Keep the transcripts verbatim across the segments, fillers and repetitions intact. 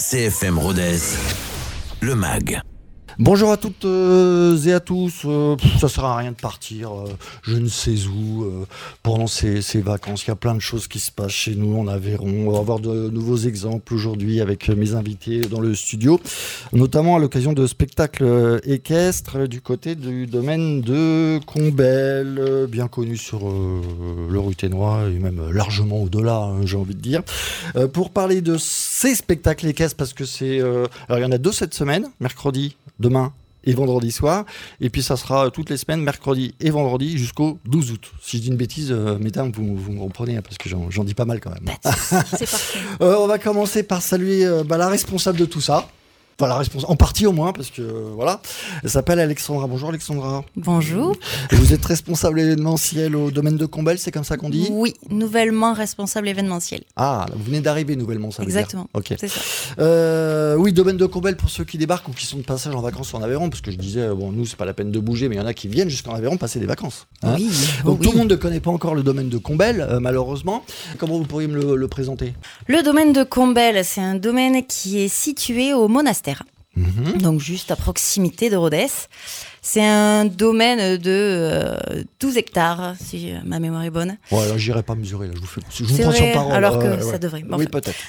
C F M Rodez, le mag. Bonjour à toutes euh, et à tous. Euh, pff, ça sert à rien de partir, euh, je ne sais où, euh, pendant ces, ces vacances. Il y a plein de choses qui se passent chez nous en Aveyron. On va avoir de nouveaux exemples aujourd'hui avec mes invités dans le studio, notamment à l'occasion de spectacles équestres du côté du domaine de Combelle, euh, bien connu sur euh, le Ruténois et même largement au-delà, hein, j'ai envie de dire. Euh, pour parler de ces spectacles équestres, parce que c'est... Euh, alors il y en a deux cette semaine, mercredi, demain et vendredi soir, et puis ça sera toutes les semaines, mercredi et vendredi jusqu'au douze août. Si je dis une bêtise, euh, mesdames, vous, vous me reprenez, hein, parce que j'en, j'en dis pas mal quand même. C'est parfait. euh, on va commencer par saluer euh, bah, la responsable de tout ça. Enfin, la responsable, en partie au moins, parce que euh, voilà. Elle s'appelle Alexandra. Bonjour Alexandra. Bonjour. Et vous êtes responsable événementiel au domaine de Combelle, c'est comme ça qu'on dit ? Oui, nouvellement responsable événementiel. Ah, là, vous venez d'arriver nouvellement, ça veut Exactement. dire. Ok. C'est ça. Euh, oui, domaine de Combelle pour ceux qui débarquent ou qui sont de passage en vacances en Aveyron, parce que je disais, bon, nous, c'est pas la peine de bouger, mais il y en a qui viennent jusqu'en Aveyron passer des vacances. Hein. Oui. Donc oui. tout le monde ne connaît pas encore le domaine de Combelle, euh, malheureusement. Comment vous pourriez me le, le présenter ? Le domaine de Combelle, c'est un domaine qui est situé au monastère. Mmh. Donc juste à proximité de Rodez. C'est un domaine de euh, douze hectares, si ma mémoire est bonne. Ouais, alors j'irai pas mesurer, là, je vous, fais, je vous C'est prends vrai, sur parole. alors que euh, ça ouais. devrait. Bon, oui, enfin. peut-être.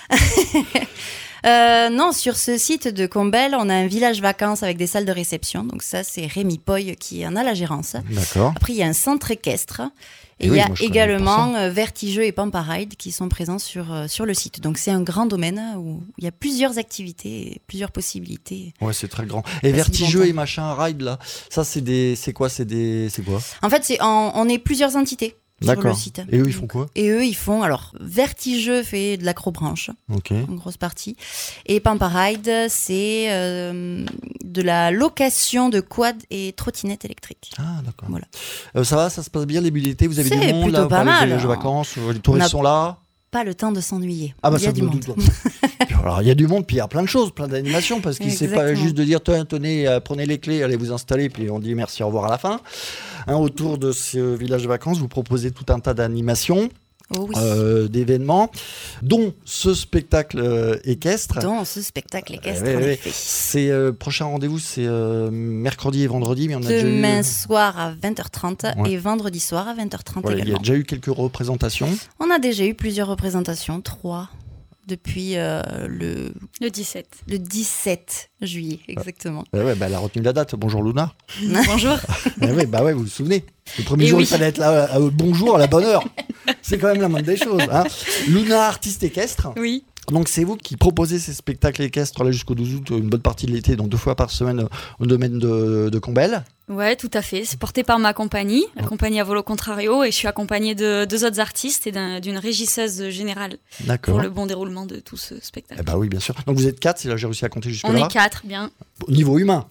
Euh, non, sur ce site de Combelle, on a un village vacances avec des salles de réception. Donc ça, c'est Rémi Poy qui en a la gérance. D'accord. Après, il y a un centre équestre. Et Et il oui, y a moi, je connais également pour euh, Vertigeux et Pamparide qui sont présents sur, euh, sur le site. Donc c'est un grand domaine où il y a plusieurs activités et plusieurs possibilités. Ouais, c'est très grand. Et Pas vertigeux si et machin, ride, là, ça, c'est des, c'est quoi, c'est des, c'est quoi ? En fait, c'est en- on est plusieurs entités sur D'accord. le site. Et eux, ils font quoi ? Et eux, ils font, alors, Vertigeux fait de l'acrobranche, Ok. en grosse partie. Et Pamparide, c'est euh, de la location de quad et trottinettes électriques. Ah, d'accord. Voilà. Euh, ça va, ça se passe bien, le début d'été, vous avez C'est du monde, plutôt là, vous pas parlez mal, des voyages de hein. vacances, les touristes On a- sont là. Pas le temps de s'ennuyer. Ah bah il y a ça du me monde. doute. Puis alors il y a du monde, puis il y a plein de choses, plein d'animations, parce qu'il ne c'est pas Exactement. juste de dire tenez, tenez, euh, prenez les clés, allez vous installer, puis on dit merci, au revoir à la fin. Hein, autour de ce village de vacances, vous proposez tout un tas d'animations, Oh oui. euh, d'événements, dont ce spectacle euh, équestre. Dans ce spectacle équestre, Eh oui, en oui. effet. C'est euh, prochain rendez-vous, c'est euh, mercredi et vendredi, mais on a déjà eu. Demain soir à vingt heures trente Ouais. et vendredi soir à vingt heures trente Voilà, il y a également. déjà eu quelques représentations. On a déjà eu plusieurs représentations, trois, depuis euh, le, Le dix-sept. le dix-sept juillet, exactement. Ouais, ouais, bah, elle a retenu la date. Bonjour Luna. Bonjour. Eh ouais, bah ouais, vous vous souvenez. Le premier Et jour, oui. il fallait être là à, à- bonjour à la bonne heure. C'est quand même la moindre des choses. Hein. Luna, artiste équestre. Oui. Donc c'est vous qui proposez ces spectacles équestres là jusqu'au douze août, une bonne partie de l'été, donc deux fois par semaine euh, au domaine de, de Combelle. Ouais, tout à fait. C'est porté par ma compagnie, la compagnie à Volo Contrario, et je suis accompagnée de deux autres artistes et d'un- d'une régisseuse générale D'accord. pour le bon déroulement de tout ce spectacle. Eh bah oui, bien sûr. Donc vous êtes quatre, c'est là j'ai réussi à compter jusque On là. est quatre, bien. Au niveau humain.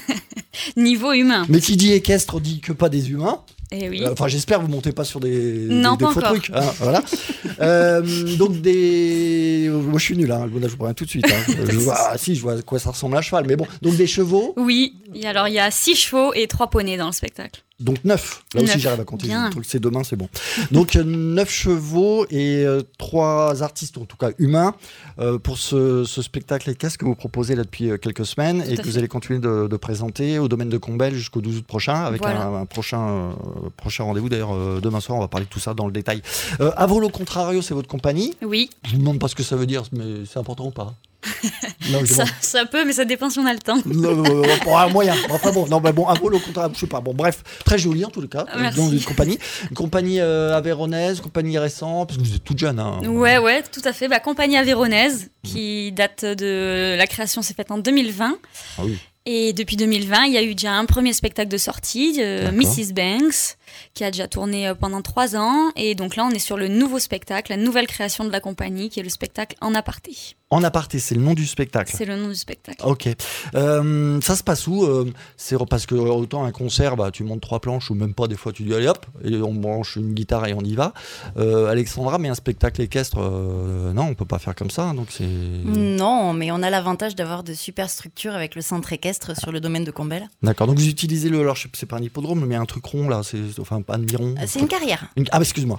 Niveau humain. Mais qui dit équestre dit que pas des humains. Eh oui. Euh, Enfin, j'espère que vous montez pas sur des, Non, des, des pas faux encore. trucs. Hein, voilà. Euh, donc des, moi je suis nul. Hein. Là, je vous préviens tout de suite. Hein. Je vois, ah, si, je vois à quoi ça ressemble à cheval. Mais bon, donc des chevaux, Oui. Et alors, il y a six chevaux et trois poneys dans le spectacle. donc neuf. Là aussi, Neuf. j'arrive à compter. Bien. Le truc, c'est demain, c'est bon. Donc euh, neuf chevaux et euh, trois artistes, en tout cas humains, euh, pour ce, ce spectacle équestre que vous proposez là depuis euh, quelques semaines et à que fait. vous allez continuer de, de présenter au domaine de Combelle jusqu'au douze août prochain, avec Voilà. un, un prochain, euh, prochain rendez-vous. D'ailleurs, euh, demain soir, on va parler de tout ça dans le détail. Euh, à Volo Contrario, c'est votre compagnie. Oui. Je vous demande pas ce que ça veut dire, mais c'est important ou pas? Non, je Ça, demande. ça peut, mais ça dépend si on a le temps. Non, non, non, pour un moyen. Enfin bon, non, bah bon, un Volo Contrario, je sais pas. Bon, bref, très joli en tout cas. Ah, merci. Dans une compagnie, une compagnie euh, aveyronnaise, compagnie récente, parce que vous êtes toute jeune. Hein. Ouais, ouais, tout à fait. Bah, compagnie avéronaise, qui date de... La création s'est faite en deux mille vingt. Ah oui. Et depuis deux mille vingt, il y a eu déjà un premier spectacle de sortie, euh, D'accord. missus Banks, qui a déjà tourné euh, pendant trois ans. Et donc là, on est sur le nouveau spectacle, la nouvelle création de la compagnie, qui est le spectacle En Aparté. En aparté, c'est le nom du spectacle. C'est le nom du spectacle. Ok. Euh, ça se passe où euh, C'est parce que autant un concert, bah, tu montes trois planches ou même pas, des fois tu dis allez hop, et on branche une guitare et on y va. Euh, Alexandra, mais un spectacle équestre, euh, non, on peut pas faire comme ça. Donc c'est. Non, mais on a l'avantage d'avoir de super structures avec le centre équestre sur le domaine de Combelle. D'accord. Donc vous utilisez le, alors je sais- c'est pas un hippodrome, mais un truc rond là, c'est enfin pas un miron. Euh, C'est une carrière. Une- Ah, bah, excuse-moi.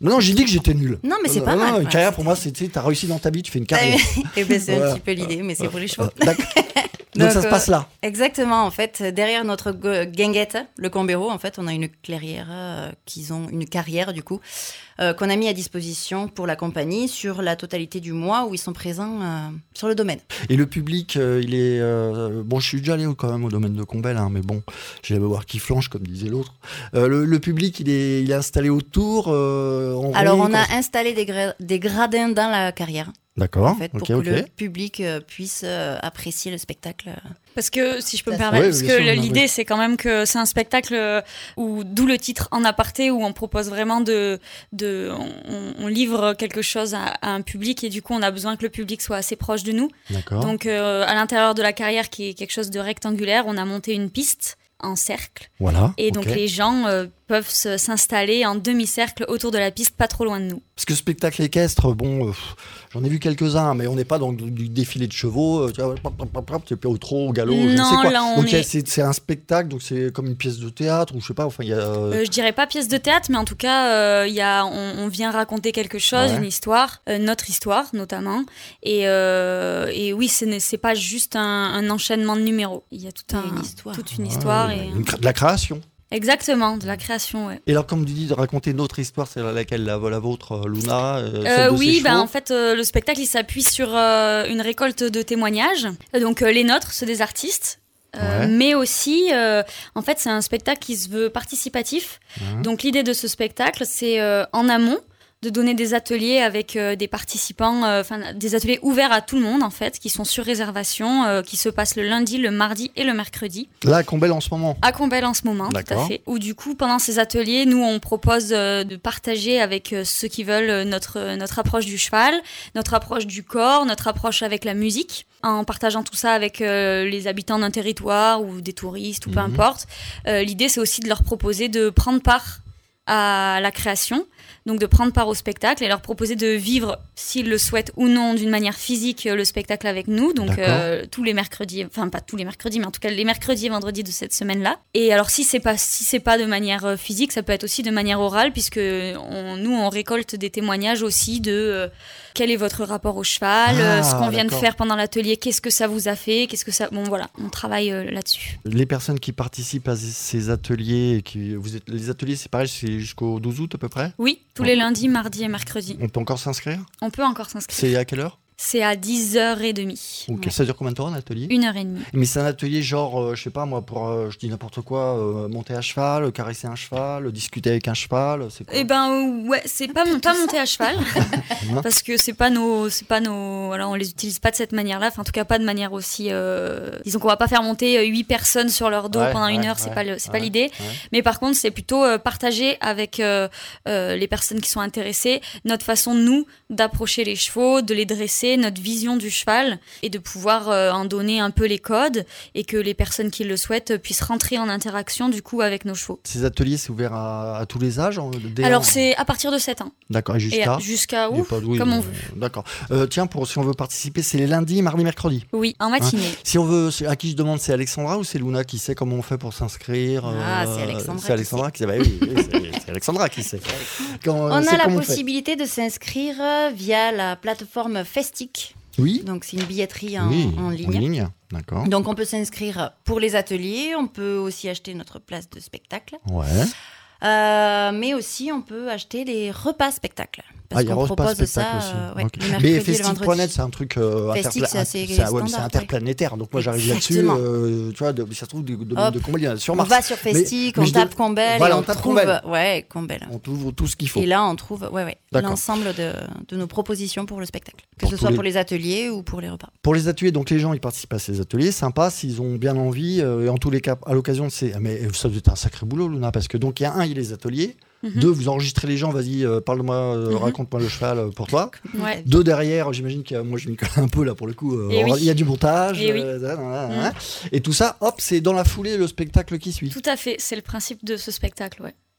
Non, j'ai dit que j'étais nul. Non, mais c'est non, pas non, mal. Non, une ouais. carrière pour moi, c'est tu sais, t'as réussi dans ta vie, tu fais une carrière. Et ben, c'est Voilà. un petit peu l'idée, mais c'est pour les chevaux. Euh, d'accord. Donc, ça se euh, passe là. Exactement, en fait, derrière notre go- guinguette, le Combero, en fait, on a une clairière, euh, qu'ils ont une carrière du coup, euh, qu'on a mis à disposition pour la compagnie sur la totalité du mois où ils sont présents euh, sur le domaine. Et le public, euh, il est euh, bon. Je suis déjà allé quand même au domaine de Combelle, hein, mais bon, j'allais voir qui flanche, comme disait l'autre. Euh, le, le public, il est, il est installé autour. Euh, en Alors, rond, on a comme- installé des, gra- des gradins dans la carrière, D'accord. en fait, pour ok, que ok. le public euh, puisse euh, apprécier le spectacle. Parce que, si je peux me Ça, permettre, ouais, parce bien que sûr, le- non, l'idée, oui. c'est quand même que c'est un spectacle euh, où, d'où le titre En aparté, où on propose vraiment de, de on, on livre quelque chose à, à un public et du coup, on a besoin que le public soit assez proche de nous. D'accord. Donc, euh, à l'intérieur de la carrière, qui est quelque chose de rectangulaire, on a monté une piste en cercle Voilà. et donc ok. les gens euh, peuvent se- s'installer en demi-cercle autour de la piste, pas trop loin de nous. Parce que spectacle équestre, bon, euh, pff, j'en ai vu quelques-uns, mais on n'est pas dans du, du défilé de chevaux, euh, tu vois, pop, pop, pop, pop, c'est au trot, au galop, je ne Non, sais quoi. là, on donc il y a- est- c'est, c'est un spectacle, donc c'est comme une pièce de théâtre, ou je sais pas, enfin il y a. euh, Euh, je dirais pas pièce de théâtre, mais en tout cas, euh, il y a, on, on vient raconter quelque chose, Ouais. une histoire, euh, notre histoire notamment. Et, euh, et oui, ce n'est c'est pas juste un, un enchaînement de numéros. Il y a tout Il y a un, une histoire. toute une ouais, histoire. une- Et... une cra- de la création. Exactement, de la création, ouais. Et alors, comme tu dis, de raconter une autre histoire, c'est laquelle la, la vôtre, euh, Luna euh, celle Euh, de oui, ses ben, chevaux en fait, euh, le spectacle il s'appuie sur euh, une récolte de témoignages. Donc, euh, les nôtres, ceux des artistes. Euh, Ouais. Mais aussi, euh, en fait, c'est un spectacle qui se veut participatif. Mhm. Donc, l'idée de ce spectacle, c'est euh, en amont de donner des ateliers avec euh, des participants, euh, enfin des ateliers ouverts à tout le monde en fait, qui sont sur réservation, euh, qui se passent le lundi, le mardi et le mercredi. Là, à Combelle en ce moment. À Combelle en ce moment, tout à D'accord. fait. Où du coup, pendant ces ateliers, nous, on propose euh, de partager avec euh, ceux qui veulent euh, notre, euh, notre approche du cheval, notre approche du corps, notre approche avec la musique, en partageant tout ça avec euh, les habitants d'un territoire ou des touristes ou peu Mhm. importe. Euh, l'idée, c'est aussi de leur proposer de prendre part à la création, donc de prendre part au spectacle et leur proposer de vivre, s'ils le souhaitent ou non, d'une manière physique, le spectacle avec nous, donc D'accord. euh, tous les mercredis, enfin pas tous les mercredis, mais en tout cas les mercredis et vendredis de cette semaine-là. Et alors si c'est pas si c'est pas de manière euh, physique, ça peut être aussi de manière orale, puisque on, nous on récolte des témoignages aussi de euh, quel est votre rapport au cheval, Ah, euh, ce qu'on vient de d'accord. faire pendant l'atelier, qu'est-ce que ça vous a fait, qu'est-ce que ça, bon voilà, on travaille euh, là-dessus. Les personnes qui participent à ces ateliers, qui, vous êtes, les ateliers, c'est pareil, c'est jusqu'au douze août à peu près. Oui, tous Ouais. les lundis, mardis et mercredis. On peut encore s'inscrire. On peut encore s'inscrire. C'est à quelle heure? C'est à dix heures trente. Ok. Ouais. Ça dure combien de temps un atelier? Une heure et demie. Mais c'est un atelier genre, euh, je sais pas moi, pour, euh, je dis n'importe quoi, euh, monter à cheval, caresser un cheval, discuter avec un cheval, c'est quoi? Eh ben euh, ouais, c'est pas, mon- pas monter à cheval Non. parce que c'est pas nos, c'est pas nos, voilà, on les utilise pas de cette manière-là. Enfin, en tout cas, pas de manière aussi. Euh, disons qu'on va pas faire monter euh, huit personnes sur leur dos Ouais, pendant une ouais, heure. C'est ouais, pas, le- c'est ouais, pas l'idée. ouais. Mais par contre, c'est plutôt euh, partager avec euh, euh, les personnes qui sont intéressées notre façon nous d'approcher les chevaux, de les dresser, notre vision du cheval et de pouvoir euh, en donner un peu les codes et que les personnes qui le souhaitent puissent rentrer en interaction du coup avec nos chevaux. Ces ateliers, c'est ouvert à, à tous les âges en- dès Alors en- c'est à partir de sept ans. D'accord, et Et jusqu'à à- jusqu'à Il y a ouf, pas de- oui, comme mais- on veut. D'accord. Euh, tiens, pour si on veut participer, c'est les lundis, mardi, mercredi. Oui, en matinée. Si on veut, c'est- à qui je demande, c'est Alexandra ou c'est Luna qui sait comment on fait pour s'inscrire? Ah, euh, c'est Alexandra C'est qui Alexandra qui sait. Bah oui, oui, c'est, c'est Alexandra qui sait. Quand, euh, On c'est a la comment on fait. possibilité de s'inscrire euh, via la plateforme Festic. Oui. Donc, c'est une billetterie en, oui, en ligne. D'accord. Donc, on peut s'inscrire pour les ateliers. On peut aussi acheter notre place de spectacle. Ouais. Euh, mais aussi, on peut acheter les repas spectacles. Ah, Parce il y a qu'on repas propose spectacle ça aussi. euh, ouais, Ok. le mercredi Mais et le festic point net, vendredi. c'est un truc euh, Festic, interpla- c'est assez c'est un- ouais, mais c'est standard, interplanétaire. Donc moi, j'arrive là-dessus. Exactement. euh, tu vois, de, ça se trouve, de, de, Hop. de Combelle, il y en a sur On Mars. va sur Festic, mais on je tape dois- Combelle Voilà, et on on, tape trouve... Combelle. Ouais, Combelle. On trouve tout ce qu'il faut. Et là, on trouve ouais, ouais, D'accord. l'ensemble de, de nos propositions pour le spectacle. Que Pour ce tous soit les- pour les ateliers ou pour les repas. Pour les ateliers, donc les gens ils participent à ces ateliers, sympa, s'ils ont bien envie, euh, et en tous les cas, à l'occasion de ces. Mais ça doit être un sacré boulot, Luna, parce que donc il y a un, il y a les ateliers, Mhm. deux, vous enregistrez les gens, vas-y, euh, parle-moi, euh, Mhm. raconte-moi le cheval euh, pour toi. Ouais. Deux derrière, j'imagine que moi je m'y colle un peu là pour le coup, euh, Et il oui. y a du montage, Et oui. euh, nan, nan, nan, Mhm. nan. Et tout ça, hop, c'est dans la foulée le spectacle qui suit. Tout à fait, c'est le principe de ce spectacle, ouais.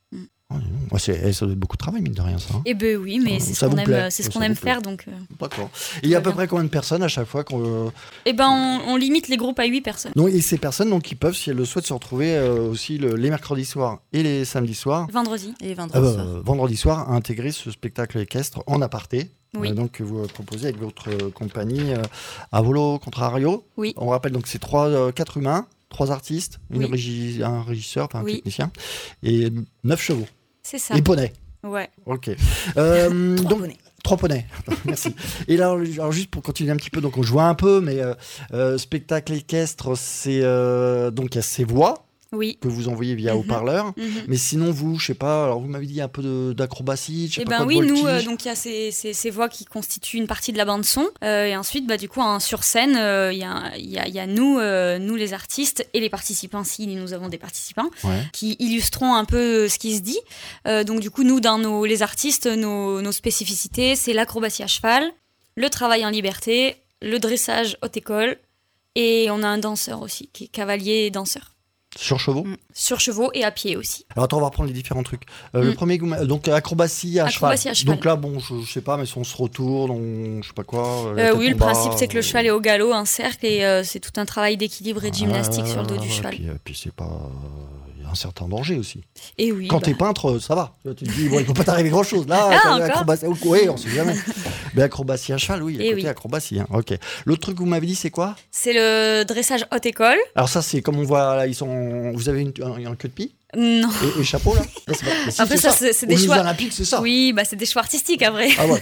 Ouais, ouais, c'est, ça doit être beaucoup de travail, mine de rien, ça. Hein. Eh ben oui, mais Euh, c'est ce ça qu'on vous aime, plaît, c'est ce ça qu'on vous aime plaît. faire, donc. euh, D'accord. Et il y a à va peu bien. près combien de personnes à chaque fois qu'on... Eh ben, on, on limite les groupes à huit personnes. Non, et ces personnes, donc, qui peuvent, si elles le souhaitent, se retrouver euh, aussi le- les mercredis soirs et les samedis soirs, Vendredi. Et euh, vendredi soir. vendredi soir, à intégrer ce spectacle équestre en aparté. Oui. Euh, donc, que vous euh, proposez avec votre euh, compagnie euh, Avolo Contrario. Oui. On rappelle donc c'est trois, euh, quatre humains, trois artistes, une Oui. régie, un régisseur, enfin un Oui. technicien, et neuf chevaux. C'est ça. Et poneys. Ouais. Ok. Euh, Trois donc, poneys. trois poneys. Merci. Et là, alors, juste pour continuer un petit peu, donc on joue un peu, mais euh, euh, spectacle équestre, c'est euh, donc il y a ces voix Oui. que vous envoyez via Mhm. haut-parleur. Mhm. Mais sinon, vous, je sais pas, alors vous m'avez dit un peu de- d'acrobatie, je sais Eh pas ben quoi, de oui, nous, voltige. euh, donc il y a ces, ces, ces voix qui constituent une partie de la bande son, Euh, et ensuite, bah du coup, en sur scène, euh, il y, a, il y, a, il y a nous, euh, nous les artistes et les participants, si nous avons des participants, Ouais. qui illustreront un peu ce qui se dit. Euh, donc du coup, nous, dans nos les artistes, nos, nos spécificités, c'est l'acrobatie à cheval, le travail en liberté, le dressage haute école, et on a un danseur aussi, qui est cavalier et danseur. Sur chevaux. Mm. Sur chevaux et à pied aussi. Alors attends, on va reprendre les différents trucs. Euh, Le Mm. premier, que vous m'avez- donc acrobatie à, Acrobatie cheval. à cheval. Donc là, bon, je, je sais pas, mais si on se retourne, on, je sais pas quoi. la Euh, tête oui, le en bas, principe, c'est que le euh, cheval est au galop, un cercle, et euh, c'est tout un travail d'équilibre et de gymnastique sur le dos du ouais, cheval. Puis, euh, puis c'est pas, il y a un certain danger aussi. Et oui. Quand bah, t'es peintre, ça va. Tu te dis, bon, il peut pas t'arriver grand chose. Là, Ah, t'as encore acrobatie. Oui, on sait jamais. Mais acrobatie à cheval, oui, il y a Eh côté oui. acrobatie. Hein. Ok. L'autre truc que vous m'avez dit, c'est quoi? C'est le dressage haute école. Alors ça, c'est comme on voit là, ils sont. Vous avez une, un, un queue de pie Non. et, et chapeau là. Non, c'est pas- mais si, Après, c'est ça, c'est- c'est des Aux Jeux choix. Olympiques, c'est ça. Oui, bah c'est des choix artistiques, à vrai. Ah ouais.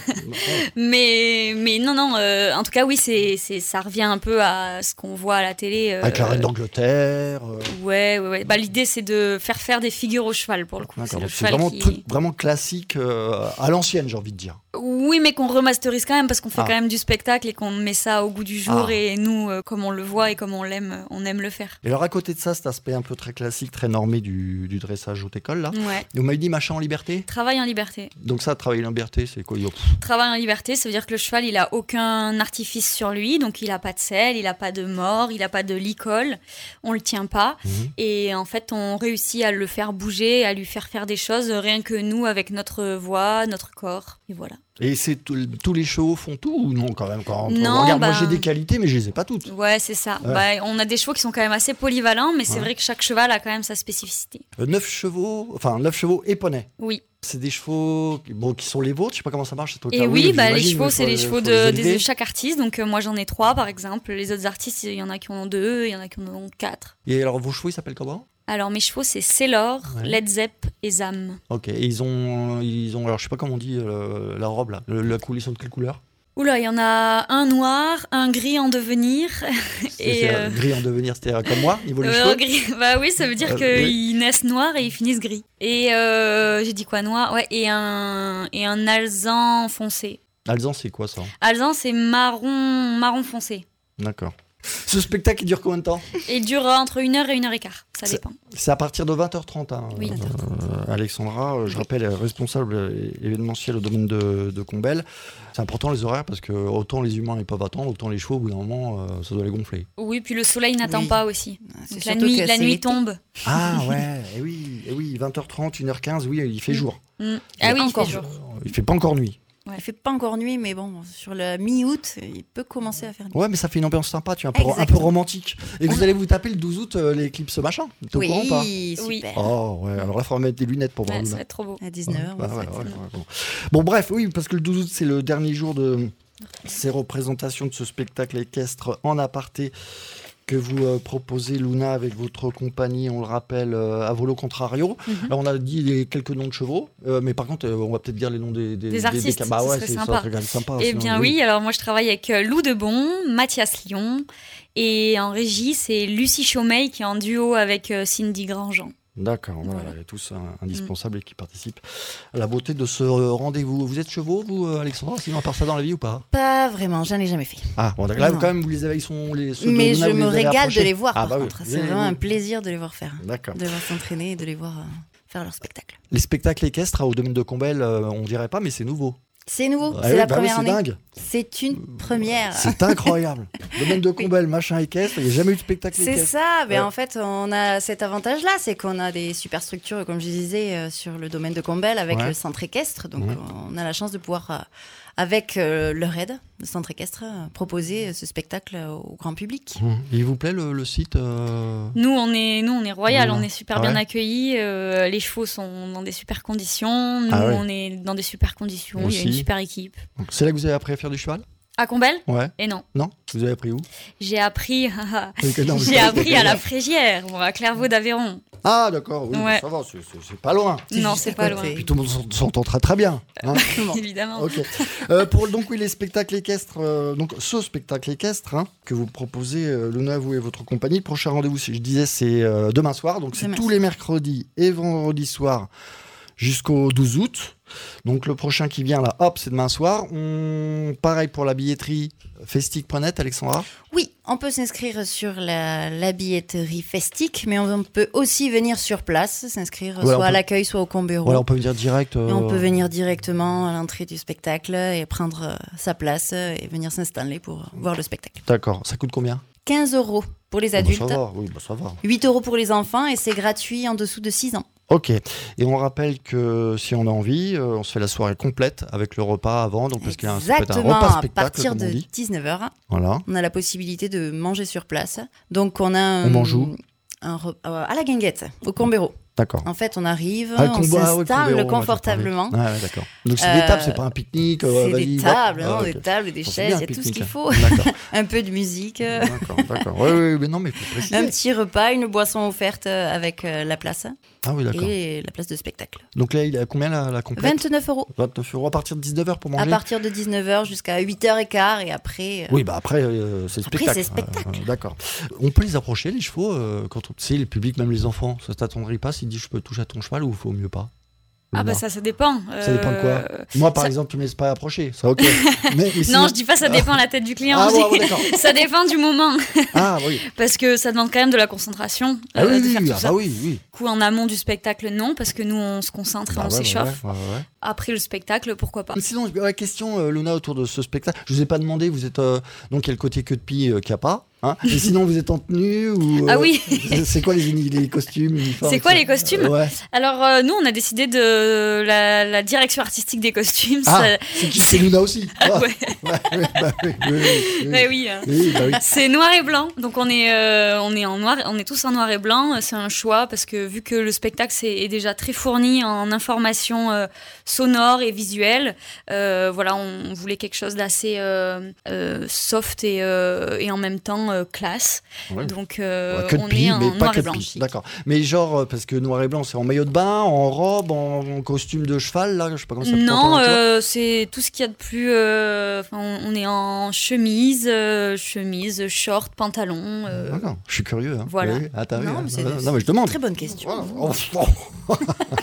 Mais, mais non, non, euh, en tout cas, oui, c'est, c'est, ça revient un peu à ce qu'on voit à la télé. euh, Avec la reine d'Angleterre. euh, Ouais, ouais, ouais. Bah, l'idée, c'est de faire faire des figures au cheval, pour le coup. D'accord, C'est le donc c'est cheval vraiment qui... truc vraiment classique euh, à l'ancienne, j'ai envie de dire. Oui, mais qu'on remasterise quand même, parce qu'on fait Ah. quand même du spectacle et qu'on met ça au goût du jour. Ah. Et nous, euh, comme on le voit et comme on l'aime, on aime le faire. Et alors à côté de ça, cet aspect un peu très classique, très normé du, du dressage haute école là. Ouais. Et vous m'avez dit machin en liberté. Travail en liberté. Donc ça, travailler en liberté, c'est quoi? Yo, pff, Travail en liberté, ça veut dire que le cheval, il a aucun artifice sur lui, donc il a pas de selle, il a pas de mort, il a pas de licol, on le tient pas. Mhm. Et en fait, on réussit à le faire bouger, à lui faire faire des choses, rien que nous, avec notre voix, notre corps. Et voilà. Et c'est tout- tous les chevaux font tout ou non quand même quand on Non, regarde, moi bah- j'ai des qualités, mais je les ai pas toutes. Ouais, c'est ça. Ouais. Bah, on a des chevaux qui sont quand même assez polyvalents, mais c'est Ouais. vrai que chaque cheval a quand même sa spécificité. Euh, neuf chevaux, enfin neuf chevaux et poneys. Oui. C'est des chevaux qui- bon, qui sont les vôtres, je sais pas comment ça marche. c'est au Et cas où, oui, mais bah, les j'imagine, chevaux, il c'est faut- les il chevaux faut de, les des- élever. de chaque artiste. Donc euh, moi, j'en ai trois, par exemple. Les autres artistes, il y en a qui en ont deux, il y en a qui en ont quatre. Et alors vos chevaux, ils s'appellent comment? Alors mes chevaux, c'est Sailor, Ouais. Led Zepp et Zam. Ok, et ils ont, ils ont, alors je sais pas comment on dit euh, la robe là, le, la couleur, ils sont de quelle couleur? Oula, il y en a un noir, un gris en devenir. C'est- Et, c'est, euh, euh, gris en devenir, c'est-à-dire comme moi, niveau des Euh, cheveux. gris. Bah oui, ça veut dire Euh, qu'ils naissent noirs et ils finissent gris. Et euh, j'ai dit quoi, noir? Ouais, et un, et un alezan foncé. Alzan, c'est quoi ça? Alezan, c'est marron, marron foncé. D'accord. Ce spectacle, il dure combien de temps? Et il dure entre une heure et une heure et quart. Ça C'est- dépend. C'est à partir de vingt heures trente. Hein, Oui. euh, Alexandra, euh, je rappelle, est responsable euh, événementiel au domaine de, de Combel. C'est important les horaires parce que autant les humains ils peuvent attendre, autant les chevaux, au bout d'un moment, euh, ça doit les gonfler. Oui, puis le soleil n'attend Oui. pas aussi. C'est Donc la surtout nuit, que la c'est nuit l'été. tombe. Ah ouais, et oui, et oui, vingt heures trente, une heure quinze, oui, il fait jour. Mm. Ah oui, il encore fait jour. Il fait pas encore nuit. Il fait pas encore nuit, mais bon, sur le mi-août, il peut commencer à faire nuit. Ouais, mais ça fait une ambiance sympa, tu vois, un peu, un peu Exactement. romantique. Et vous allez vous taper le douze août euh, l'éclipse machin. T'es au courant ou pas? Oui, Oui. super. Oh ouais, alors là, il faudra mettre des lunettes pour voir. Ouais, Luna. ça va être trop beau. À dix-neuf heures. Ouais, ouais, ouais, ouais, bon. Bon, bref, oui, parce que le douze août, c'est le dernier jour de ces représentations de ce spectacle équestre en aparté que vous euh, proposez, Luna, avec votre compagnie, on le rappelle, euh, Avolo Contrario. Mhm. Là, on a dit les quelques noms de chevaux, euh, mais par contre, euh, on va peut-être dire les noms des, Des artistes, Bah ce ouais, serait c'est sympa. ça serait quand même sympa. Eh sinon, bien oui, alors moi je travaille avec euh, Lou Debon, Mathias Lyon, et en régie c'est Lucie Chaumeil qui est en duo avec euh, Cindy Grandjean. D'accord, voilà, Voilà. il y a tous hein, indispensables et qui participent à la beauté de ce euh, rendez-vous. Vous êtes chevaux, vous, euh, Alexandra, sinon à part ça dans la vie ou pas? Pas vraiment, j'en ai jamais fait. Ah, bon, d'accord. Là, Non. quand même, vous les avez, ils sont les. ceux de Mais Luna, je vous me les avez régale de approchés. les voir, Ah, par bah oui. contre. C'est Oui, vraiment oui. un plaisir de les voir faire. D'accord. De les voir s'entraîner, de les voir euh, faire leur spectacle. Les spectacles équestres au domaine de Combel, euh, on dirait pas, mais c'est nouveau. C'est nouveau, Ouais, c'est la bah oui, première c'est année. dingue. C'est une première. C'est incroyable. Domaine de Combelle, machin équestre, il n'y a jamais eu de spectacle C'est équestre. ça, mais Ouais. en fait, on a cet avantage-là, c'est qu'on a des super structures, comme je disais, euh, sur le domaine de Combelle avec Ouais. le centre équestre. Donc, Mhm. on a la chance de pouvoir, euh, avec euh, leur aide, le centre équestre, euh, proposer ce spectacle au grand public. Hum. Il vous plaît le, le site euh... Nous, on est, nous, on est royal, Ouais. on est super Ah bien ouais. accueillis. euh, les chevaux sont dans des super conditions. Nous, Ah ouais. on est dans des super conditions. Il y a Aussi. une super équipe. C'est là que vous avez appris à faire du cheval? À Combelle? Ouais. Et non. Non? Vous avez appris où? J'ai appris, Oui, que non, j'ai mais- appris à la Frégière, bon, à Clairvaux d'Aveyron. Ah d'accord, oui, Ouais. ça va, c'est, c'est- c'est pas loin. Non, juste c'est à pas côté. loin. Puis tout le monde s'en- s'entend très très bien. hein. Évidemment. Ok. Euh, pour donc oui les spectacles équestres, euh, donc ce spectacle équestre hein, que vous proposez, euh, Luna, vous et votre compagnie. Le prochain rendez-vous, je disais, c'est euh, demain soir. Donc c'est Demain tous les mercredis et vendredis soir jusqu'au douze août. Donc le prochain qui vient là, hop, c'est demain soir. On... Pareil pour la billetterie, festique point net, Alexandra. Oui, on peut s'inscrire sur la, la billetterie Festique, mais on peut aussi venir sur place, s'inscrire Voilà, on soit à peut- l'accueil, soit au Combéro. Voilà, on peut venir direct. euh, Et on peut venir directement à l'entrée du spectacle et prendre euh, sa place euh, et venir s'installer pour voir le spectacle. D'accord. Ça coûte combien? quinze euros pour les Ah bah, adultes, ça va, oui, bah, ça va. huit euros pour les enfants et c'est gratuit en dessous de six ans. Ok. Et on rappelle que si on a envie, euh, on se fait la soirée complète avec le repas avant, donc parce qu'il y a un, ça peut être un Exactement, repas à spectacle, partir comme de on dit. dix-neuf heures, Voilà. on a la possibilité de manger sur place. Donc on a un, On mange où un re- euh, à la guinguette, au Combéro. D'accord. En fait, on arrive, Ah, le on combo- ah, oui, s'installe Combéro, on va confortablement. t'en parler. Ouais, ouais, d'accord. Donc c'est Euh, des tables, c'est pas un pique-nique. euh, C'est vas-y, des hop. tables, Ah, non, ok. des tables, des Bon, c'est chaises, bien, il y a un tout ce pique-nique, qu'il hein. faut. D'accord. Un peu de musique, euh, D'accord, d'accord. Oui, oui, mais non, mais il faut préciser. un petit repas, une boisson offerte euh, avec euh, la place Ah oui, d'accord. et la place de spectacle. Donc là, il est à combien la, la complète? vingt-neuf euros. vingt-neuf euros à partir de dix-neuf heures pour À manger. partir de dix-neuf heures jusqu'à huit heures quinze et après. euh, Oui, bah après, euh, c'est Après, spectacle. c'est spectacle. Euh, d'accord. On peut les approcher, les chevaux, euh, quand on, tu sais, le public, même les enfants. Ça t'attendrait pas s'il dit je peux toucher à ton cheval ou faut mieux pas? Ah bah Non. ça, ça dépend. Ça dépend de quoi? Euh, Moi, par ça- exemple, tu me laisses pas approcher. Ça, ok. mais, mais sinon- Non, je dis pas ça dépend la tête du client. Ah, je bon, dis- d'accord. ça dépend du moment. Ah oui. Parce que ça demande quand même de la concentration. Ah euh, oui, de oui, faire oui, tout ah ça. bah oui, oui. Du coup, en amont du spectacle, non, parce que nous, on se concentre, Bah on ouais, s'échauffe. ouais, ouais, ouais, ouais. Après le spectacle, pourquoi pas. Sinon, la question, euh, Luna, autour de ce spectacle, je vous ai pas demandé, vous êtes euh, donc il y a le côté queue de pie euh, qu'il n'y a pas, hein. Et sinon, vous êtes en tenue ou euh, Ah oui. c'est- C'est quoi les, uni- les costumes, uniformes C'est quoi ça les costumes Euh, Ouais. Alors, euh, nous, on a décidé de la, la direction artistique des costumes. Ah, ça- c'est qui c'est Luna aussi. Ah, ouais. ouais, ouais, bah oui, oui, oui, oui. Ouais, oui, hein. Oui, bah oui. C'est noir et blanc, donc on est, euh, on est en noir, on est tous en noir et blanc. C'est un choix parce que vu que le spectacle c'est, est déjà très fourni en informations euh, sonores et visuelles, euh, voilà, on voulait quelque chose d'assez euh, euh, soft et, euh, et en même temps euh, classe. Ouais. Donc euh, Ouais, que de on pie, est en mais pas noir que et de blanc. pie. chic. D'accord. Mais genre, euh, parce que noir et blanc, c'est en maillot de bain, en robe, en, en costume de cheval, là, je sais pas comment ça peut Non, s'entendre, tu vois. euh, c'est tout ce qu'il y a de plus. euh, enfin, on, on est en chemise, euh, chemise, short, pantalon. euh, D'accord. Je suis curieux. Hein. voilà. Oui, ah, t'as vu, Non, hein. mais c'est non, mais je demande. très bonne question. Voilà. Oh,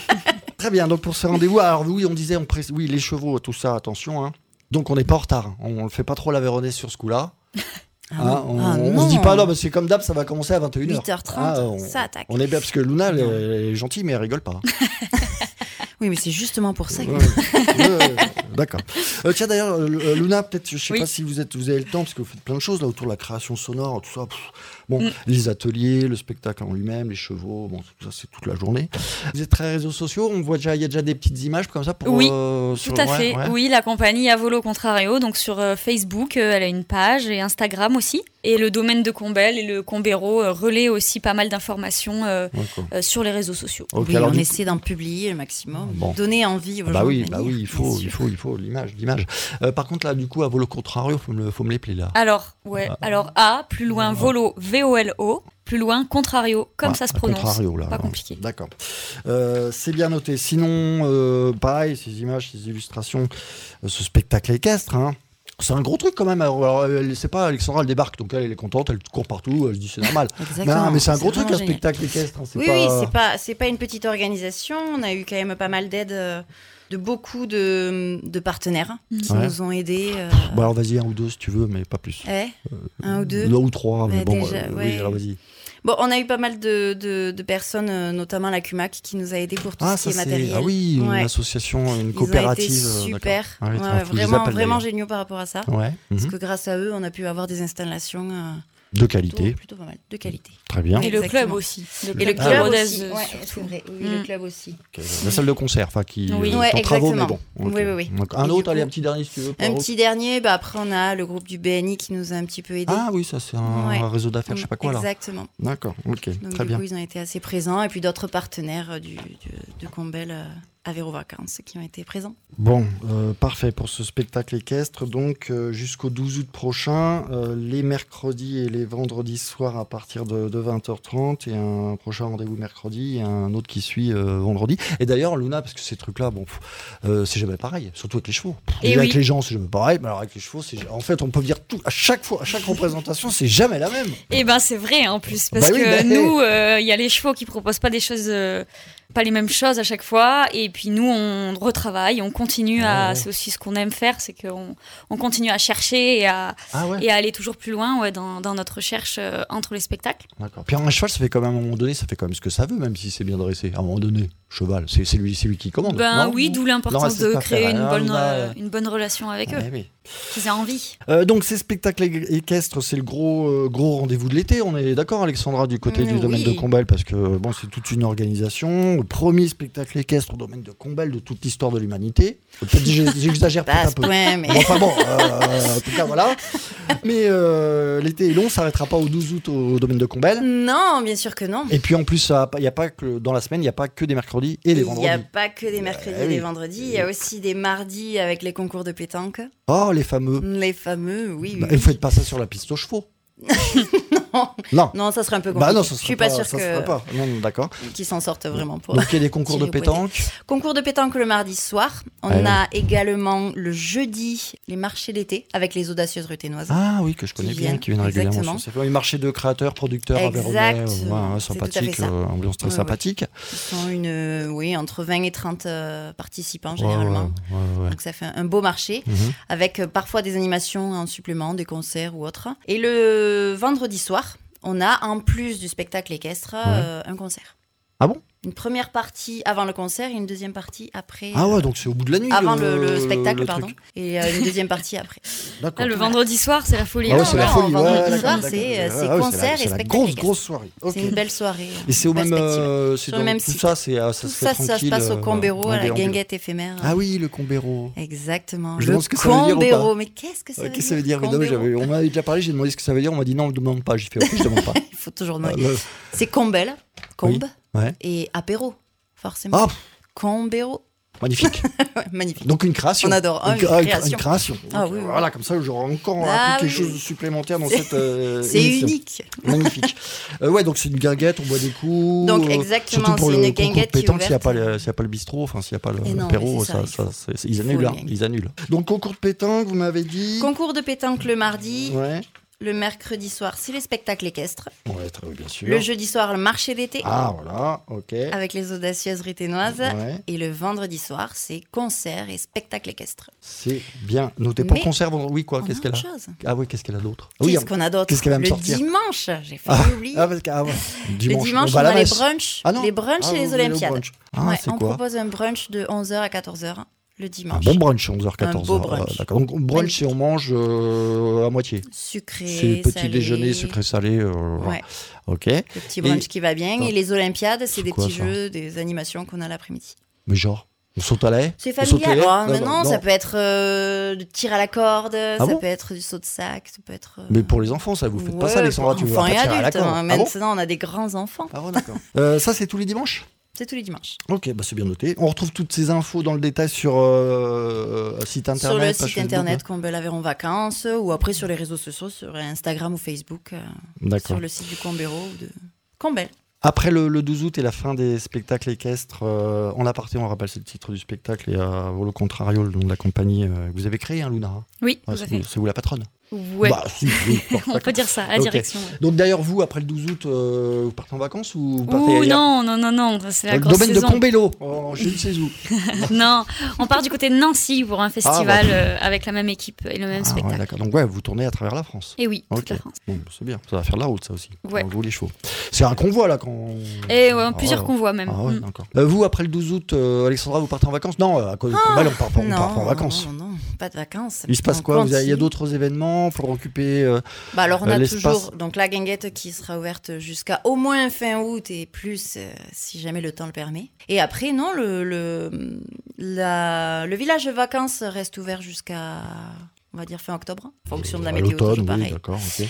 Très bien, donc pour ce rendez-vous, alors oui, on disait, on pré- oui, les chevaux, tout ça, attention. Hein. Donc on n'est pas en retard, on ne fait pas trop la Véronèse sur ce coup-là. Ah Hein, non. on, Ah on non. se dit pas, non, mais c'est comme d'hab, ça va commencer à vingt et une heures. huit heures trente, Ah, on, ça attaque. on est bien, parce que Luna, elle, elle est gentille, mais elle rigole pas. Oui, mais c'est justement pour ça que. Ouais, ouais, ouais, D'accord. Euh, tiens, d'ailleurs, euh, Luna, peut-être, je sais Oui. pas si vous, êtes, vous avez le temps, parce que vous faites plein de choses là autour de la création sonore, tout ça. Pff. Bon, Mm. les ateliers, le spectacle en lui-même, les chevaux, bon, tout ça, c'est toute la journée. Vous êtes très réseaux sociaux, on voit déjà, il y a déjà des petites images comme ça pour. Oui, euh, sur- Tout à ouais, fait. ouais. Oui, la compagnie Avolo Contrario, donc sur euh, Facebook, euh, elle a une page et Instagram aussi. Et le domaine de Combelle et le Combéro euh, relaient aussi pas mal d'informations euh, D'accord. euh, sur les réseaux sociaux. Ok, Oui, alors on du- essaie d'en publier le maximum, Bon. donner envie aux Ah bah gens oui, de bah venir, oui, il bien faut, sûr. il faut, il faut l'image, l'image. Euh, par contre là, du coup, à volo contrario, faut me, le- faut me l'épeler là. Alors, ouais, Ah. alors A, plus loin Volo, V O L O, plus loin Contrario, comme Ouais, ça se à prononce. Contrario, là, Pas alors. compliqué. D'accord. Euh, c'est bien noté. Sinon, euh, pareil, ces images, ces illustrations, euh, ce spectacle équestre, hein, c'est un gros truc quand même. Alors, alors, elle, c'est pas Alexandra, elle débarque, donc elle, elle est contente, elle court partout, elle se dit c'est normal. Exactement. Non, mais c'est un gros truc, un vraiment génial. spectacle équestre. hein, c'est Oui, pas... oui, c'est pas, c'est pas une petite organisation. On a eu quand même pas mal d'aide euh, de beaucoup de, de partenaires qui Ouais. nous ont aidés. euh, Bon, alors vas-y, un ou deux si tu veux, mais pas plus. ouais, un ou deux. Deux ou trois, mais Ouais, bon, déjà, euh, ouais. oui, alors vas-y. Bon, on a eu pas mal de, de, de personnes, euh, notamment la CUMAC, qui nous a aidés pour tout Ah, ce qui ça est c'est matériel. ah oui, une Ouais. association, une Ils coopérative. ont été euh, super, d'accord. Ah oui, Ouais, tiens, ouais, faut que je les vraiment, appelle, vraiment d'ailleurs. géniaux par rapport à ça. Ouais. Parce mhm. que grâce à eux, on a pu avoir des installations euh, De qualité, plutôt, plutôt pas mal, de qualité. très bien. Et le Exactement. club aussi. Et le Ah, club Rodez, aussi, euh, ouais, surtout. c'est vrai, oui, Mm. le club aussi. Ok, La salle de concert, enfin qui Oui. euh, Ouais, en travaux, mais exactement. bon. ok. Oui, oui, oui. Donc, un Et autre, du allez, coup, un petit dernier si tu veux. pour Un la route. petit dernier, bah après on a le groupe du B N I qui nous a un petit peu aidés. Ah oui, ça c'est un Ouais. réseau d'affaires, je sais pas quoi là. Exactement. D'accord, ok, Donc très du bien. coup, ils ont été assez présents. Et puis d'autres partenaires euh, du, du- de Combel euh, à Véro Vacances qui ont été présents. Bon, euh, parfait pour ce spectacle équestre. Donc euh, jusqu'au douze août prochain, euh, les mercredis et les vendredis soirs à partir de, de vingt heures trente et un prochain rendez-vous mercredi et un autre qui suit euh, vendredi. Et d'ailleurs, Luna, parce que ces trucs-là, bon, pff, euh, c'est jamais pareil, surtout avec les chevaux. Pff, Et déjà oui. avec les gens, c'est jamais pareil, mais alors avec les chevaux, c'est en fait, on peut dire tout à chaque fois, à chaque représentation, c'est jamais la même. Et ben c'est vrai en plus parce Bah oui, que bah, nous, il y a les chevaux qui proposent pas des choses, euh, pas les mêmes choses à chaque fois, et puis nous on retravaille, on continue à, Ouais, ouais. c'est aussi ce qu'on aime faire, c'est qu'on on continue à chercher et à, Ah ouais. et à aller toujours plus loin, ouais, dans, dans notre recherche euh, entre les spectacles. D'accord. Puis un cheval, ça fait quand même à un moment donné, ça fait quand même ce que ça veut, même si c'est bien dressé. À un moment donné, cheval, c'est c'est lui, c'est lui qui commande. Ben non oui, d'où l'importance Non, c'est de pas créer faire, une hein, bonne, là, euh, euh, une bonne relation avec eux, Ouais, oui. qu'ils aient envie. Euh, donc ces spectacles é- équestres, c'est le gros euh, gros rendez-vous de l'été. On est d'accord, Alexandra, du côté du Mm, domaine oui. de Combel, parce que bon, c'est toute une organisation. Le premier spectacle équestre au domaine de Combel de toute l'histoire de l'humanité. Peut-être que j'ai- j'exagère Pas peut-être à un ce peu. point, mais. Bon, enfin bon, euh, en tout cas voilà. Mais euh, l'été est long, ça s'arrêtera pas au douze août au domaine de Combel. Non, bien sûr que non. Et puis en plus, ça a- il y a pas que dans la semaine, il n'y a pas que des mercredis et les Il vendredis. n'y a pas que des mercredis Eh et des oui. vendredis, il y a aussi des mardis avec les concours de pétanque. Oh, les fameux. Les fameux, oui. Bah, oui. et faites pas ça sur la piste aux chevaux. non. Non. non, ça serait un peu compliqué. Bah non, ça Je serait suis pas, sûre ça que serait pas. Non, non, d'accord. qu'ils s'en sortent vraiment pour. Donc il y a des concours de tirer au boîtier. pétanque. Concours de pétanque le mardi soir. On Ouais. a également le jeudi les marchés d'été avec les audacieuses ruténoises. Ah oui, que je connais Qui bien, viennent, qui viennent régulièrement exactement. sur ces fois. Les marchés de créateurs, producteurs, Exactement. Aveyronais, ouais, ouais, C'est tout à sympathique, fait ça. euh, ambiance très Ouais, ouais. sympathique. Ils sont une, euh, oui, entre vingt et trente euh, participants Ouais, généralement. ouais, ouais, ouais. Donc ça fait un beau marché Mhm. avec euh, parfois des animations en supplément, des concerts ou autres. Et le vendredi soir, on a en plus du spectacle équestre euh, un concert. Ah bon? Une première partie avant le concert et une deuxième partie après. Ah euh, ouais, donc c'est au bout de la nuit. avant le, le le spectacle, le pardon. truc. Et euh, une deuxième partie après. D'accord. Là, le vendredi soir, c'est la folie. Ah ouais, Non, c'est la non, folie. vendredi ouais, d'accord, soir, d'accord. c'est, euh, Ah c'est ouais, concert la- et C'est la spectacle grosse, équestre. grosse soirée. Ok. C'est une belle soirée. Et c'est au même. perspective. euh, c'est Sur le dans- même tout site. ça, c'est euh, ça Tout se fait ça, ça se tranquille, passe au euh, Combéro, en à la déambule. guinguette éphémère. Ah oui, le Combéro. Exactement. Je le demande ce que ça veut dire ou Combéro. pas. Mais qu'est-ce que ça Ouais, veut Qu'est-ce que dire ça veut dire? Mais non, mais Combéro j'avais- On m'avait déjà parlé, j'ai demandé ce que ça veut dire. On m'a dit non, ne demande pas. J'ai fait ok, je demande pas. Il faut toujours demander. Euh, C'est Combel, Combe Ouais. et apéro, forcément. Ah, Combéro. magnifique. Ouais, magnique. Donc une création. On adore. Ah, Une, une ah, une- création. une création. Ah Donc, oui, oui. Voilà, comme ça, j'aurai encore Ah appris quelque oui. chose de supplémentaire dans C'est- cette euh, C'est émission. unique. Magnifique. Euh, ouais, donc c'est une guinguette, on boit des coups. Donc, euh, exactement, surtout pour c'est le une concours de guinguette qui est pétanque, s'il n'y a, pas ouverte. le- s'il y a pas le bistrot, enfin s'il n'y a pas le Et non, l'apéro, mais c'est ça, ça, ça, il faut- c'est- c'est- ils il faut annulent. le hein, gagner. ils annulent. Donc concours de pétanque, vous m'avez dit. Concours de pétanque le mardi. Ouais. Le mercredi soir, c'est les spectacles équestres. Ouais, très bien sûr. Le jeudi soir, le marché d'été Ah voilà, ok. avec les audacieuses ruténoises. Ouais. Et le vendredi soir, c'est concert et spectacle équestre. C'est bien noté. Pour Mais concert, vendredi- oui quoi, On qu'est-ce a qu'elle a autre chose. Ah oui, qu'est-ce qu'elle a d'autre Ah oui, Qu'est-ce qu'on a d'autre qu'est-ce qu'elle va me Le sortir dimanche, j'ai fait Ah, oublier. ah, parce que, ah ouais. Le Dimanche, dimanche, on on, va à la a les messe. brunchs, Ah non. les brunchs Ah, et les vous allez au Olympiades. brunch. Ah, Ouais, c'est on quoi propose un brunch de onze heures à quatorze heures le Un dimanche. bon brunch, onze heures quatorze heures. beau brunch. Euh, d'accord. Donc brunch, Magnifique. c'est on mange euh, à moitié. Sucré, C'est petit salé. déjeuner, sucré salé. euh, voilà. Ouais, Ok. le petit brunch Et- qui va bien. Ah. Et les Olympiades, c'est C'est des quoi, petits ça jeux, des animations qu'on a l'après-midi. Mais genre, on saute à lait C'est On saute familial. les lait Oh, mais Non, non, non. ça peut être euh, du tir à la corde, ça bon peut être du saut de sac, ça peut être. euh, Mais pour les enfants, ça, vous faites pas ouais, ça, Alexandra, pour tu veux enfants pas et tirer à la adultes. corde. hein. Ah bon Maintenant, on a des grands enfants. Ah bon, d'accord. Euh, ça, c'est tous les dimanches C'est tous les dimanches. Ok, bah c'est bien noté. On retrouve toutes ces infos dans le détail sur euh, site internet. Sur le page site Facebook, internet hein. Combel Aveyron Vacances ou après sur les réseaux sociaux, sur Instagram ou Facebook, euh, D'accord. sur le site du Combéro ou de Combel. Après le, le douze août et la fin des spectacles équestres, euh, en aparté, on rappelle, c'est le titre du spectacle, et à Volo Contrario, le nom de la compagnie, euh, vous avez créé, hein, Luna hein Oui, Ouais, tout à c'est, fait. vous, c'est vous la patronne Ouais, Bah, si, oui, bon, on peut dire ça, la Ok. direction. ouais. Donc d'ailleurs, vous, après le douze août, euh, vous partez en vacances ou vous partez Ouh, ailleurs non, non, non, non, c'est Dans la le grosse domaine saison. de Combello, en je ne sais où. Non, on part du côté de Nancy pour un festival bah. euh, avec la même équipe et le même Ah, ouais, spectacle. d'accord. Donc ouais, vous tournez à travers la France. Et oui, toute Ok. la France. Bon, c'est bien. Ça va faire de la route, ça aussi. Ouais. Pour vous, les chevaux. C'est un convoi, là, quand... Et ouais, plusieurs Ah, ouais. convois même. Ah ouais, Mm. d'accord. Euh, vous, après le douze août, euh, Alexandra, vous partez en vacances? Non, à cause de Combel, on part pas, on part pas en vacances. Non, non, pas de vacances. Il se passe On quoi? Vous avez- Il y a continue. d'autres événements pour occuper euh, Bah alors on Euh, a l'espace. toujours donc la guinguette qui sera ouverte jusqu'à au moins fin août et plus euh, si jamais le temps le permet. Et après non le le la- le village de vacances reste ouvert jusqu'à on va dire fin octobre en fonction de la à météo l'automne, toujours oui, pareil. d'accord, ok.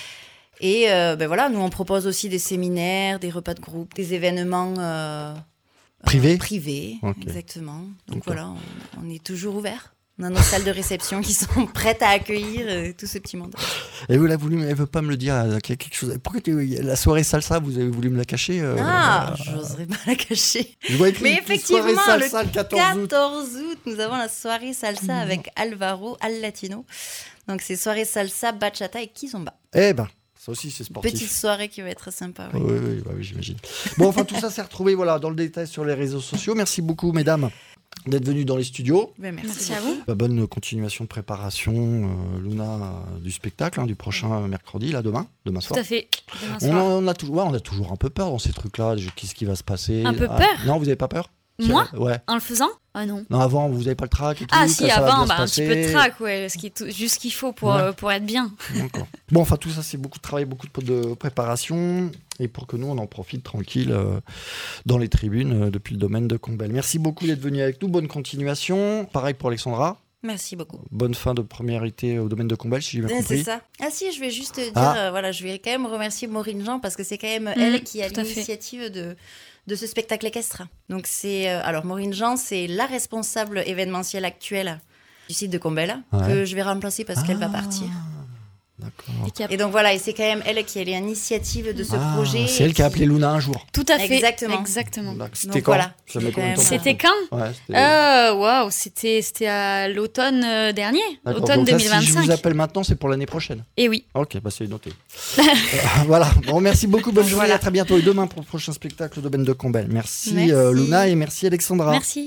Et euh, ben voilà nous on propose aussi des séminaires, des repas de groupe, des événements euh, Privés euh, privés Ok. exactement. Donc D'accord. voilà on, on est toujours ouvert. On a nos salles de réception qui sont prêtes à accueillir euh, tout ce petit monde. Et vous l'avez voulu, mais elle veut pas me le dire. euh, qu'il y a quelque chose. Pourquoi tu- la soirée salsa, vous avez voulu me la cacher euh, Ah, euh, j'oserais pas la cacher. je vois écrit Mais soirée effectivement, salsa le le quatorze août. quatorze août, nous avons la soirée salsa avec Alvaro Al Latino. Donc c'est soirée salsa, bachata et kizomba. Eh ben, ça aussi c'est sportif. Petite soirée qui va être sympa. Oui. Oui, oui, bah oui, j'imagine. Bon, enfin, tout ça s'est retrouvé voilà, dans le détail sur les réseaux sociaux. Merci beaucoup, mesdames, d'être venues dans les studios. Ben, merci. Merci à beaucoup. vous. Bah, bonne continuation de préparation, euh, Luna, euh, du spectacle, hein, du prochain mercredi, là, demain, demain Tout soir. à fait. Demain On, soir. a, on, a toujours, ouais, on a toujours un peu peur dans ces trucs-là. de Qu'est-ce qui va se passer? Un peu Ah, peur Non, vous n'avez pas peur? Moi Ouais. En le faisant Ah non. Non, avant, vous n'avez pas le trac et tout? Ah ça, si, ça va avant, bien bah, se un petit peu de passer trac, ouais, ce qui est tout- juste ce qu'il faut pour, Ouais. euh, pour être bien. D'accord. Bon, enfin, tout ça, c'est beaucoup de travail, beaucoup de, de préparation. Et pour que nous, on en profite tranquille euh, dans les tribunes euh, depuis le domaine de Combel. Merci beaucoup d'être venu avec nous. Bonne continuation. Pareil pour Alexandra. Merci beaucoup. Bonne fin de première été au domaine de Combel, si j'ai bien Ouais, compris. c'est ça. Ah si, je vais juste dire, Ah. euh, voilà, je vais quand même remercier Maureen Jean parce que c'est quand même Mhm, elle qui a tout à fait. l'initiative de, de ce spectacle équestre. Donc c'est euh, alors Maureen Jean, c'est la responsable événementielle actuelle du site de Combel Ouais. que je vais remplacer parce qu'elle va Ah, partir. D'accord. Et qui a- Et donc voilà, et c'est quand même elle qui a l'initiative de ce Ah, projet. c'est elle qui a appelé Luna un jour. Tout à fait. Exactement. Exactement. D'accord. C'était Donc quand? voilà, Ça met c'est combien de temps quand pour C'était ça quand Ouais, c'était- Euh, waouh, c'était c'était à l'automne euh, dernier, D'accord. automne Donc là, deux mille vingt-cinq. si je vous appelle maintenant, c'est pour l'année prochaine. Et oui. Ok, bah c'est noté. Euh, voilà. Bon, merci beaucoup. Bonne journée. Voilà. À très bientôt. Et demain pour le prochain spectacle au domaine de Combel. Merci, Merci. euh, Luna et merci Alexandra. Merci.